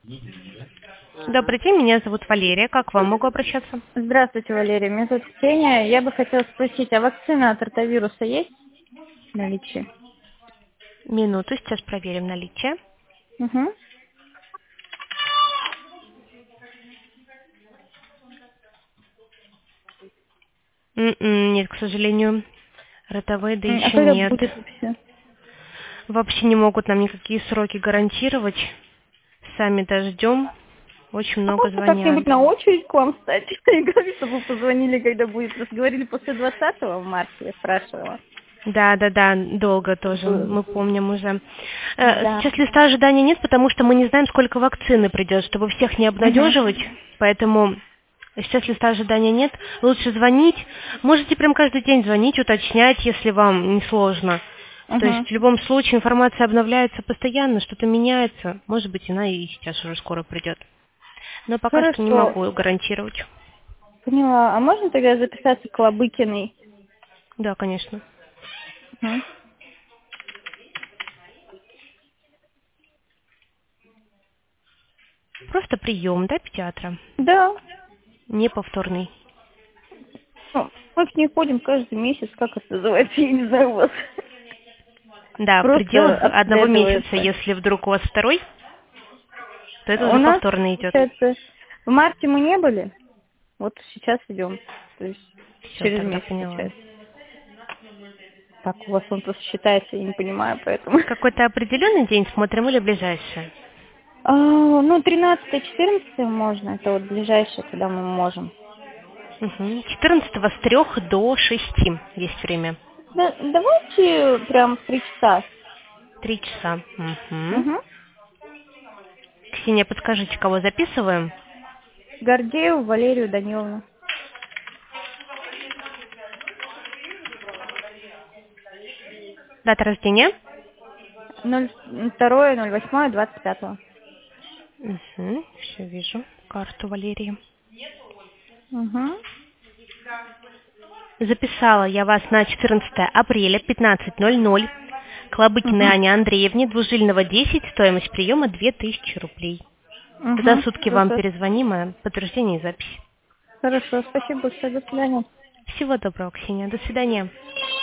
Добрый день, меня зовут Валерия. Как к вам могу обращаться? Здравствуйте, Валерия. Меня зовут Ксения. Я бы хотела спросить, а вакцина от ротавируса есть в наличии? Минуту, сейчас проверим наличие. Угу. Нет, к сожалению, ротовейда А еще когда нет. будет вообще? Вообще не могут нам никакие сроки гарантировать. Сами даже ждем. Очень А много можно звонят. как-нибудь на очередь к вам встать? И говорить, чтобы вы позвонили, когда будет. Просто говорили после 20 марта, я спрашивала. Да, долго тоже, Было. мы помним уже. Да. Сейчас листа ожидания нет, потому что мы не знаем, сколько вакцины придет, чтобы всех не Угу. обнадеживать, поэтому сейчас листа ожидания нет. Лучше звонить. Можете прям каждый день звонить, уточнять, если вам не сложно. То есть Угу. в любом случае информация обновляется постоянно, что-то меняется. Может быть, она и сейчас уже скоро придет. Но пока что не Хорошо. могу гарантировать. Поняла. А можно тогда записаться к Лобыкиной? Да, конечно. Угу. Просто прием, да, педиатра? Да. Неповторный. Ну, мы к ней ходим каждый месяц, как это называется, я не знаю у вас. Да, в Просто пределах одного месяца, обследуется. если вдруг у вас второй, то это У уже нас, повторно идет. получается, в марте мы не были, вот сейчас идем. То есть Все, через тогда месяц поняла. получается. Так у вас он просто считается, я не понимаю, поэтому. Какой-то определенный день смотрим или ближайший? Ну, 13-14 можно, это вот ближайшее, когда мы можем. Угу. 14 с 3 до 6 есть время. Да, давайте прям в 3 часа. 3 часа. Угу. Угу. Ксения, подскажите, кого записываем? Гордееву Валерию Даниловну. Дата рождения? 02.08.25. Угу. Все вижу. Карту Валерии. Угу. Записала я вас на 14 апреля, 15:00. К Лобыкиной Угу. Ане Андреевне, Двужильного 10, стоимость приема 2000 рублей. За Угу. сутки вам Хорошо. перезвоним, подтверждение и запись. Хорошо, спасибо большое, до свидания. Всего доброго, Ксения. До свидания.